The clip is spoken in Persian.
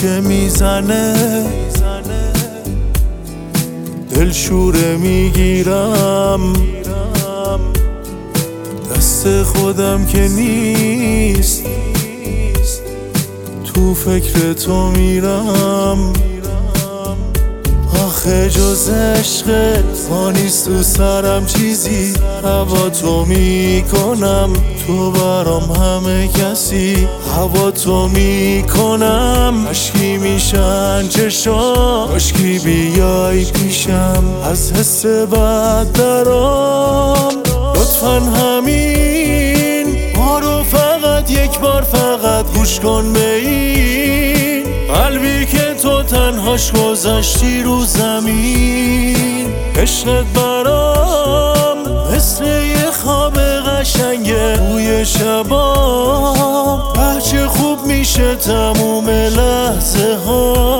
که میزنه دلشوره میگیرم، دست خودم که نیست تو فکر تو میرم. آخه جز عشقت ما نیست تو سرم چیزی، هوا تو میکنم تو برام همه کسی، هوا تو میکنم اشکی میشن چشام، اشکی بیای پیشم از حس بد درام. لطفاً همین ما رو فقط یک بار فقط گوش کن به این قلبی که تو تنهاش گذاشتی رو زمین. عشقت برام مثل یه خواب قشنگه توی شبام، هرچه خوب میشه تموم لحظه ها.